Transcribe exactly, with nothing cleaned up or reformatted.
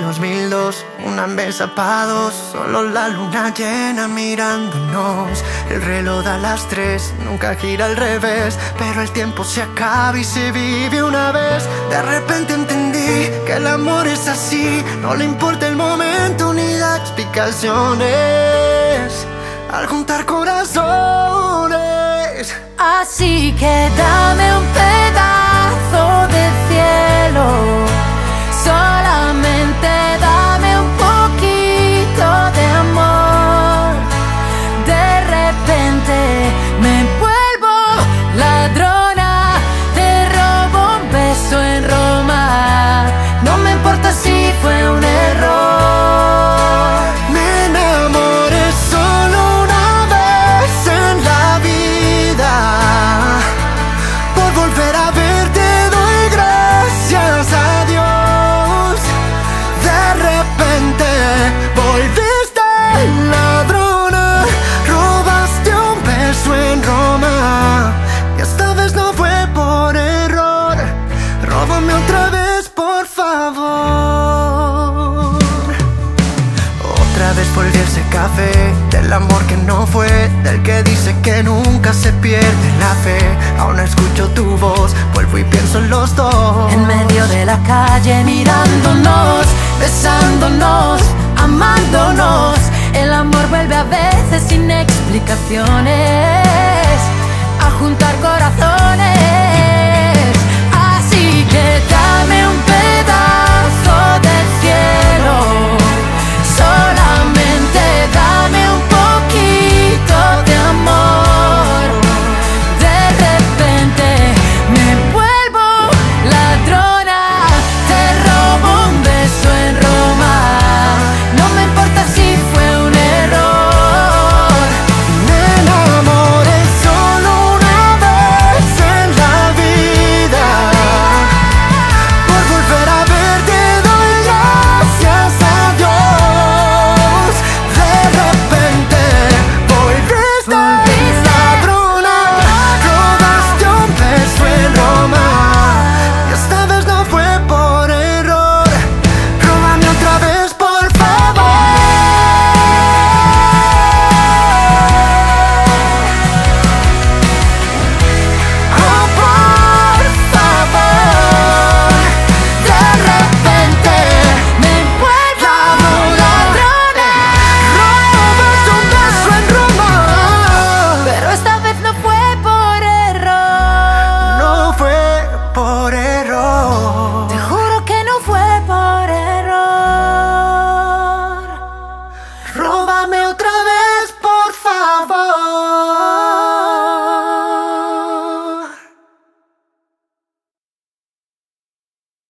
dos mil dos, una mesa pa' dos, solo la luna llena mirándonos. El reloj da las tres, nunca gira al revés, pero el tiempo se acaba y se vive una vez. De repente entendí que el amor es así, no le importa el momento ni da explicaciones al juntar corazones. Así que dame un pedazo de cielo, solamente dame un poquito de amor. De repente me vuelvo ladrona, te robo un beso en Roma. No me importa si fue un error. Me enamoré solo una vez en la vida. Por volver a verte doy gracias a Dios. De repente volviste ladrona, robaste un beso en Roma. Y esta vez no fue por error. Róbame otra vez, por favor. Otra vez volví a ese café, del amor que no fue, del que dice que nunca se pierde la fe. Aún escucho tu voz, vuelvo y pienso en los dos. En medio de la calle mirándonos, besándonos, amándonos. El amor vuelve a veces sin explicaciones a juntar corazones.